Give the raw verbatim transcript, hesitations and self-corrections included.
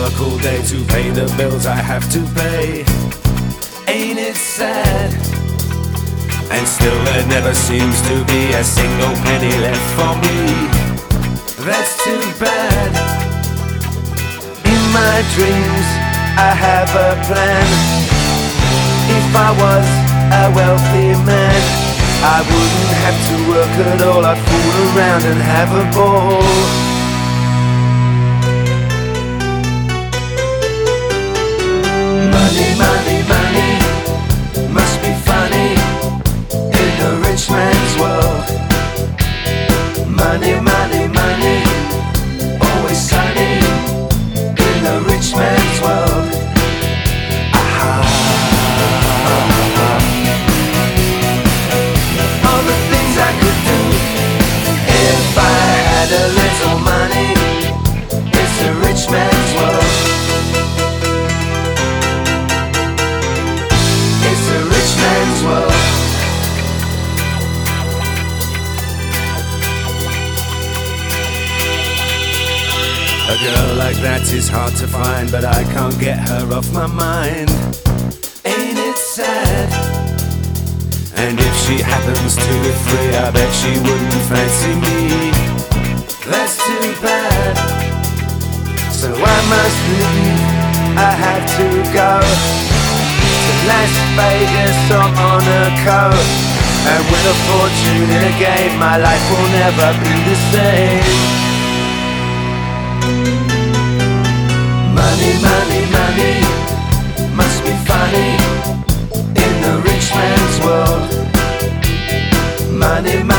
work all day to pay the bills I have to pay. Ain't it sad? And still there never seems to be a single penny left for me. That's too bad. In my dreams I have a plan. If I was a wealthy man, I wouldn't have to work at all. I'd fool around and have a ball. Money, money, money must be funny in the rich man's world. Money, money, money, always sunny in the rich man's world. Aha. All the things I could do if I had a little money. It's a rich man's world. It's a rich man's world. A girl like that is hard to find, but I can't get her off my mind. Ain't it sad? And if she happens to be free, I bet she wouldn't fancy me. That's too bad. So I must leave, I have to go to Las Vegas or Monaco. And with a fortune in a game, my life will never be the same. Money, money, money must be funny in the rich man's world. Money, money